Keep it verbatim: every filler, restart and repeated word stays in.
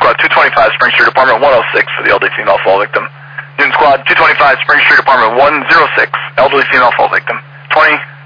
Squad two twenty-five, Spring Street Apartment one oh six for the elderly female fall victim. Newton Squad two twenty-five, Spring Street Apartment one oh six, elderly female fall victim. twenty